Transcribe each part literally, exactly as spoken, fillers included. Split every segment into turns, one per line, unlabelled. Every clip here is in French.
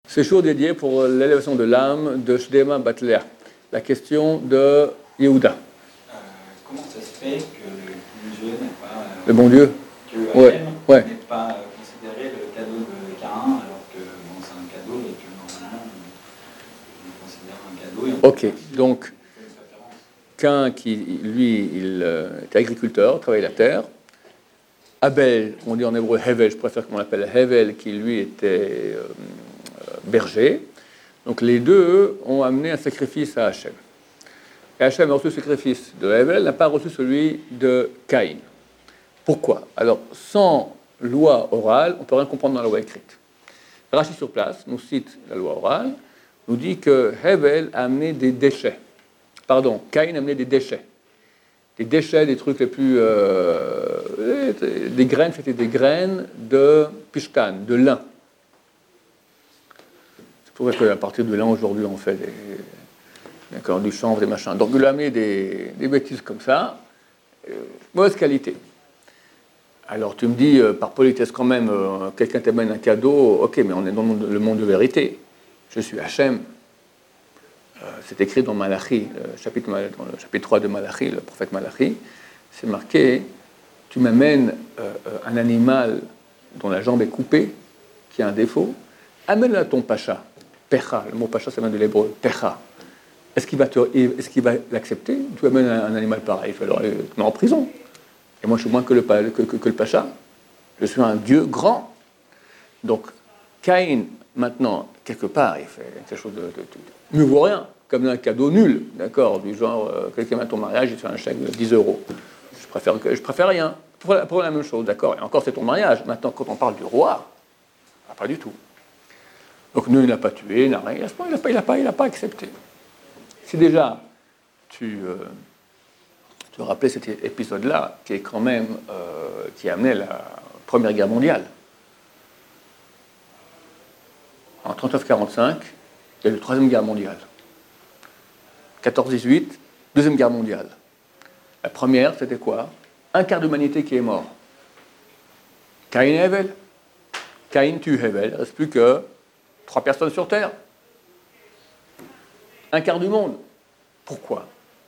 C'est jour dédié pour l'élévation de l'âme de Shdema Bat Léa, la question de Yehuda.
Euh, comment ça se fait que le bon Dieu n'est pas... Euh,
le bon Dieu
que Hachem
ouais, ouais.
n'est pas euh, considéré le cadeau de Caïn, alors que bon, c'est un cadeau et que normalement on, on considère un cadeau. Et on
ok, donc Caïn qui, lui, il euh, était agriculteur, travaillait la terre. Abel, on dit en hébreu Hevel, je préfère qu'on l'appelle Hevel, qui lui était euh, berger. Donc les deux ont amené un sacrifice à Hachem. Et Hachem a reçu le sacrifice de Hevel, n'a pas reçu celui de Caïn. Pourquoi? Alors, sans loi orale, on ne peut rien comprendre dans la loi écrite. Rachid sur place nous cite la loi orale, nous dit que Hevel a amené des déchets. Pardon, Caïn a amené des déchets. Des déchets, des trucs les plus... Euh, des graines, c'était des graines de pishkan, de lin. C'est pour ça qu'à partir de lin, aujourd'hui, on fait des, d'accord, du chanvre, des machins. Donc, il a amené des, des bêtises comme ça, euh, mauvaise qualité. Alors, tu me dis, euh, par politesse quand même, euh, quelqu'un t'amène un cadeau, ok, mais on est dans le monde, le monde de vérité. Je suis Hachem. Euh, c'est écrit dans Malachi, le chapitre, dans le chapitre trois de Malachi, le prophète Malachi. C'est marqué, tu m'amènes euh, un animal dont la jambe est coupée, qui a un défaut, amène-le à ton pacha, pecha, le mot pacha, ça vient de l'hébreu, pecha. Est-ce qu'il va, te, est-ce qu'il va l'accepter? Tu amènes un, un animal pareil, il va le mettre en prison. Et moi, je suis moins que le, que, que, que le pacha. Je suis un Dieu grand. Donc, Caïn, maintenant, quelque part, il fait quelque chose de... de, de mieux vaut rien, comme un cadeau nul, d'accord, du genre, euh, quelqu'un à ton mariage, il te fait un chèque de dix euros. Je préfère, je préfère rien. Pour la, pour la même chose, d'accord. Et encore, c'est ton mariage. Maintenant, quand on parle du roi, ah, pas du tout. Donc, nous, il n'a pas tué, il n'a rien. Il n'a pas, il n'a pas, il n'a pas accepté. Si déjà, tu... Euh, te rappeler cet épisode-là, qui est quand même, euh, qui a amené la Première Guerre mondiale. En trente-neuf quarante-cinq, il y a eu la Troisième Guerre mondiale. quatorze dix-huit, Deuxième Guerre mondiale. La première, c'était quoi? Un quart de l'humanité qui est mort. Caïn et Hevel. Caïn tue Hevel. Il ne reste plus que trois personnes sur Terre. Un quart du monde. Pourquoi?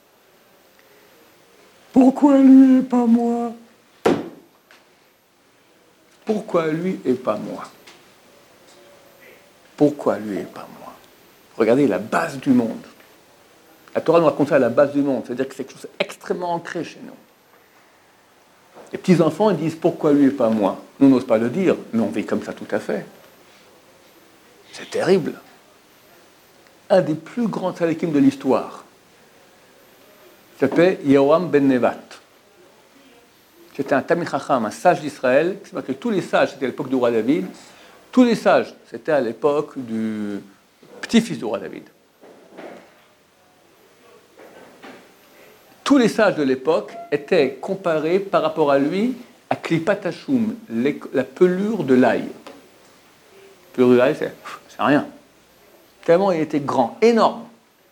Pourquoi lui et pas moi? Pourquoi lui et pas moi? Pourquoi lui et pas moi? Regardez la base du monde. La Torah nous raconte ça à la base du monde. C'est-à-dire que c'est quelque chose d'extrêmement ancré chez nous. Les petits-enfants, ils disent pourquoi lui et pas moi? Nous n'osons pas le dire, mais on vit comme ça tout à fait. C'est terrible. Un des plus grands tzadikim de l'histoire s'appelait Yehoram ben Nevat. C'était un Tamil Chacham, un sage d'Israël. C'est que tous les sages, c'était à l'époque du roi David. Tous les sages, c'était à l'époque du petit-fils du roi David. Tous les sages de l'époque étaient comparés par rapport à lui à Klipat Hashum, la pelure de l'ail. La pelure de l'ail, c'est, c'est rien. Tellement il était grand, énorme.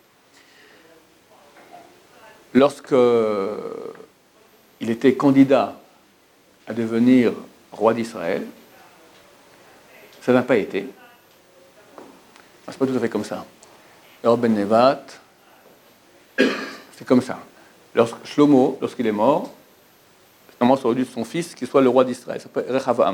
Lorsque il était candidat à devenir roi d'Israël, ça n'a pas été. C'est pas tout à fait comme ça. Yehoram ben Nevat, c'est comme ça. Lorsque Shlomo, lorsqu'il est mort, finalement, ça aurait dû son fils qui soit le roi d'Israël, ça s'appelle Rechavam.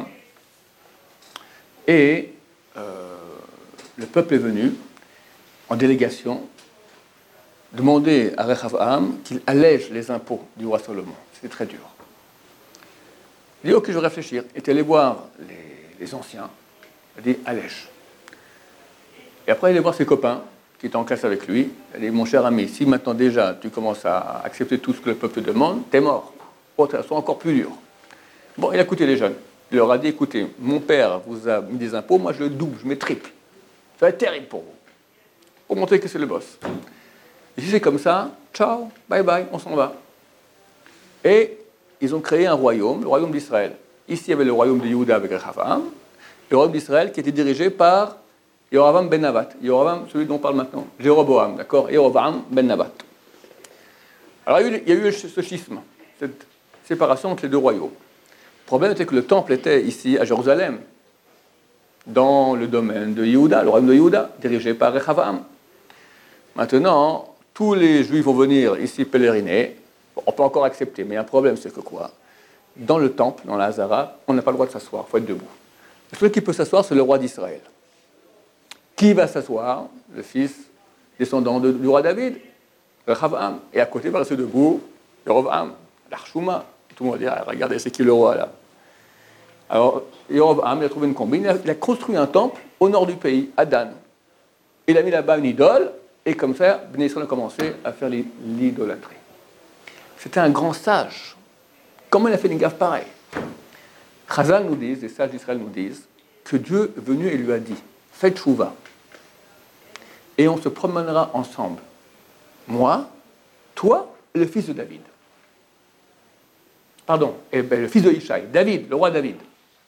Et euh, le peuple est venu en délégation demander à Rechavam qu'il allège les impôts du roi Salomon. C'était très dur. Il dit, ok, je vais réfléchir. Il est allé voir les, les anciens. Il a dit, allège. Et après, il est allé voir ses copains qui étaient en classe avec lui. Il a dit, mon cher ami, si maintenant déjà tu commences à accepter tout ce que le peuple te demande, t'es mort. Oh, ça sera encore plus dur. Bon, il a écouté les jeunes. Il leur a dit, écoutez, mon père vous a mis des impôts, moi je le double, je mets triple. Ça va être terrible pour vous. Pour montrer que c'est le boss. Et si c'est comme ça, ciao, bye bye, on s'en va. Et ils ont créé un royaume, le royaume d'Israël. Ici, il y avait le royaume de Yehuda avec Rechavam, le royaume d'Israël qui était dirigé par Yehoram ben Nevat. Yehoram, celui dont on parle maintenant. Jéroboam, d'accord? Yehoram ben Nevat. Alors, il y a eu ce schisme, cette séparation entre les deux royaumes. Le problème était que le temple était ici, à Jérusalem. dans le domaine de Yehuda, le royaume de Yehuda, dirigé par Rechavam. Maintenant, tous les Juifs vont venir ici pèleriner. Bon, on peut encore accepter, mais un problème, c'est que quoi? Dans le temple, dans la Hazara, on n'a pas le droit de s'asseoir, il faut être debout. Le seul qui peut s'asseoir, c'est le roi d'Israël. Qui va s'asseoir? Le fils descendant de, du roi David, Rechavam. Et à côté, va rester debout, Yerovam, l'Archouma. Tout le monde va dire, ah, regardez, c'est qui le roi là? Alors, Yerovam, il a trouvé une combine, il a, il a construit un temple au nord du pays, à Dan. Il a mis là-bas une idole, et comme ça, Bnei Israël a commencé à faire l'idolâtrie. C'était un grand sage. Comment il a fait une gaffe pareille? Chazal nous dit, les sages d'Israël nous disent, que Dieu est venu et lui a dit, faites tchouva, et on se promènera ensemble. Moi, toi et le fils de David. Pardon, et ben, le fils de Ishaï, David, le roi David.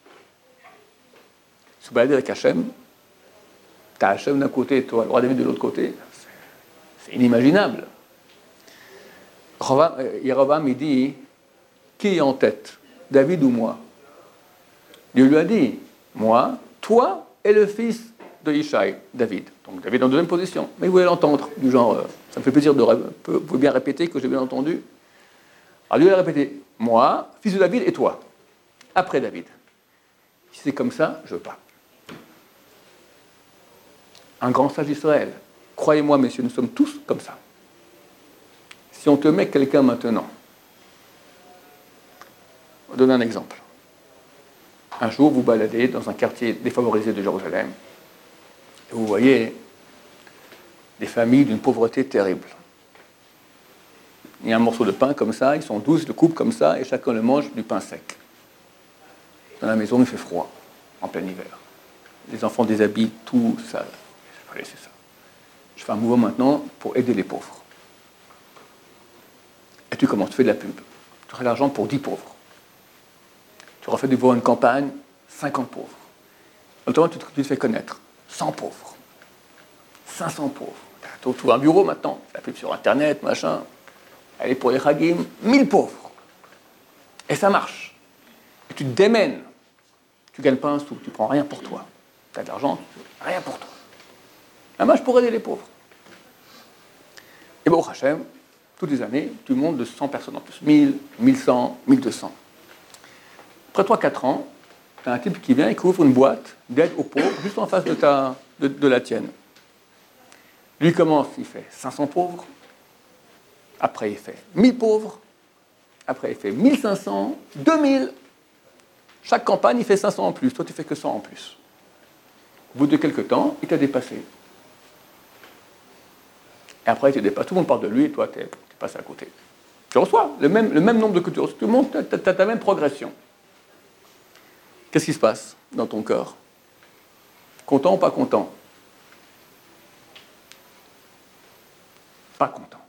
Se balader avec Hachem, tu as Hachem d'un côté et toi, le roi David de l'autre côté, c'est inimaginable. Yerovam, il dit, qui est en tête, David ou moi? Dieu lui a dit, moi, toi et le fils de Ishaï, David. Donc David en deuxième position. Mais vous voulez l'entendre, du genre, euh, ça me fait plaisir de vous pouvez bien répéter que j'ai bien entendu. Alors Dieu a répété, moi, fils de David et toi. Après David. Si c'est comme ça, je veux pas. Un grand sage d'Israël. Croyez-moi, messieurs, nous sommes tous comme ça. Si on te met quelqu'un maintenant, on va donner un exemple. Un jour, vous baladez dans un quartier défavorisé de Jérusalem, et vous voyez des familles d'une pauvreté terrible. Il y a un morceau de pain comme ça, ils sont douze, ils le coupent comme ça, et chacun le mange du pain sec. Dans la maison, il fait froid, en plein hiver. Les enfants déshabillent, tout ça. Allez, c'est ça. Je fais un mouvement maintenant pour aider les pauvres. Et tu commences, tu fais de la pub. Tu auras de l'argent pour dix pauvres. Tu refais devant une campagne, cinquante pauvres. Autrement, tu te, tu te fais connaître. cent pauvres. cinq cents pauvres. Tu trouves un bureau maintenant, la pub sur Internet, machin. Allez, pour les Chagim, mille pauvres. Et ça marche. Et tu te démènes. Tu ne gagnes pas un sou, tu ne prends rien pour toi. Tu as de l'argent, rien pour toi. Ça marche pour aider les pauvres. Et bon, Hachem, toutes les années, tu montes de cent personnes en plus. mille, mille cent, mille deux cents. Après trois quatre ans, tu as un type qui vient et qui ouvre une boîte d'aide aux pauvres juste en face de, ta, de, de la tienne. Lui commence, il fait cinq cents pauvres. Après, il fait mille pauvres. Après, il fait mille cinq cents, deux mille. Chaque campagne, il fait cinq cents en plus. Toi, tu fais que cent en plus. Au bout de quelques temps, il t'a dépassé. Et après, il te dépasse. Tout le monde parle de lui et toi, tu es passé à côté. Tu reçois le même, le même nombre de cultures. Tout le monde, tu as ta même progression. Qu'est-ce qui se passe dans ton cœur? Content ou pas content? Pas content.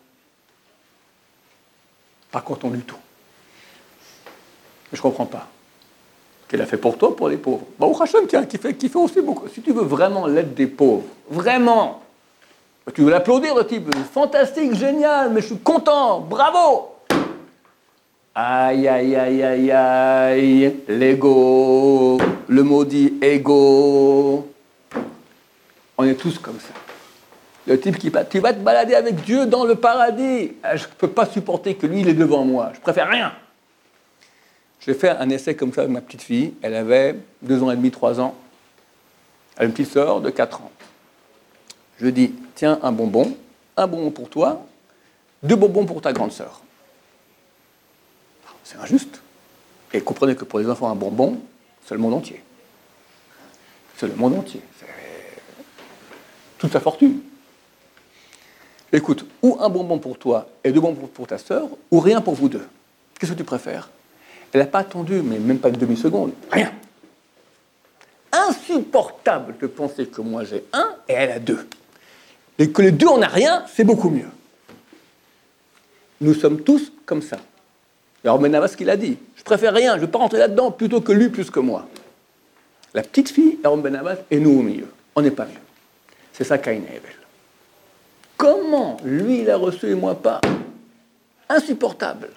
Pas content du tout. Mais je ne comprends pas. Qu'elle a fait pour toi, pour les pauvres. Bah, au Hachem, tiens, qui fait, qui fait aussi beaucoup. Si tu veux vraiment l'aide des pauvres, vraiment, bah, tu veux l'applaudir, le type, fantastique, génial, mais je suis content, bravo. Aïe, aïe, aïe, aïe, aïe, l'ego, le maudit ego. On est tous comme ça. Le type qui va, tu vas te balader avec Dieu dans le paradis. Je ne peux pas supporter que lui, il est devant moi. Je préfère rien. J'ai fait un essai comme ça avec ma petite fille. Elle avait deux ans et demi, trois ans. Elle a une petite sœur de quatre ans. Je lui dis, tiens, un bonbon, un bonbon pour toi, deux bonbons pour ta grande sœur. C'est injuste. Et comprenez que pour les enfants, un bonbon, c'est le monde entier. C'est le monde entier. C'est toute sa fortune. Écoute, ou un bonbon pour toi et deux bonbons pour ta sœur, ou rien pour vous deux. Qu'est-ce que tu préfères? Elle n'a pas attendu, mais même pas une demi-seconde. Rien. Insupportable de penser que moi j'ai un et elle a deux. Et que les deux on n'a rien, c'est beaucoup mieux. Nous sommes tous comme ça. Alors Benava, ce qu'il a dit, je préfère rien, je ne veux pas rentrer là-dedans plutôt que lui plus que moi. La petite fille, Aaron Ben Abbas, et nous au milieu. On n'est pas mieux. C'est ça Caïn et Abel. Comment lui il a reçu et moi pas? Insupportable.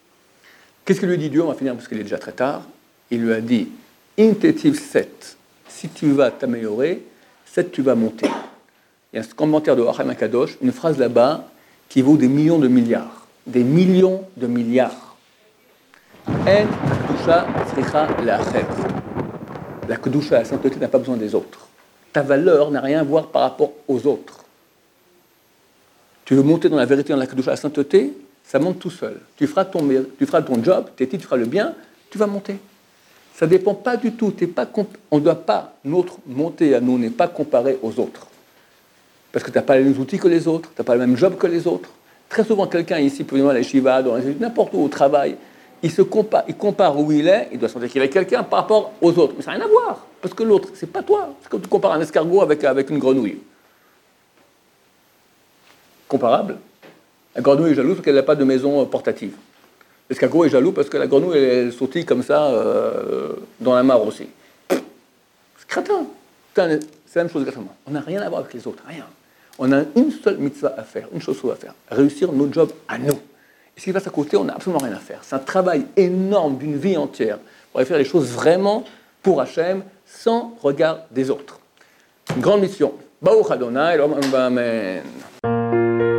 Qu'est-ce que lui dit Dieu? On va finir parce qu'il est déjà très tard. Il lui a dit, Intetiv sept, si tu vas t'améliorer, sept, tu vas monter. Il y a un commentaire de Hachaim Akadosh, une phrase là-bas qui vaut des millions de milliards. Des millions de milliards. En kedusha tzricha le'acher. La kedusha, la sainteté, n'a pas besoin des autres. Ta valeur n'a rien à voir par rapport aux autres. Tu veux monter dans la vérité, dans la kedusha, la sainteté, ça monte tout seul. Tu feras ton, tu feras ton job, tu feras le bien, tu vas monter. Ça ne dépend pas du tout. T'es pas comp- on ne doit pas, notre montée à nous n'est pas comparée aux autres. Parce que tu n'as pas les mêmes outils que les autres, tu n'as pas le même job que les autres. Très souvent, quelqu'un ici, peut venir à la Shiva, dans les, n'importe où au travail, il se compare, il compare où il est, il doit sentir qu'il est quelqu'un par rapport aux autres. Mais ça n'a rien à voir, parce que l'autre, c'est pas toi. C'est comme tu compares un escargot avec, avec une grenouille. Comparable. La grenouille est jalouse parce qu'elle n'a pas de maison portative. L'escargot est jaloux parce que la grenouille, elle, elle sautille comme ça euh, dans la mare aussi. C'est crétin. C'est la même chose exactement. On n'a rien à voir avec les autres, rien. On a une seule mitzvah à faire, une chose à faire, réussir notre job à nous. Et ce qui passe à côté, on n'a absolument rien à faire. C'est un travail énorme d'une vie entière pour aller faire les choses vraiment pour Hachem, sans regard des autres. Une grande mission. Baruch Adonai, Amen.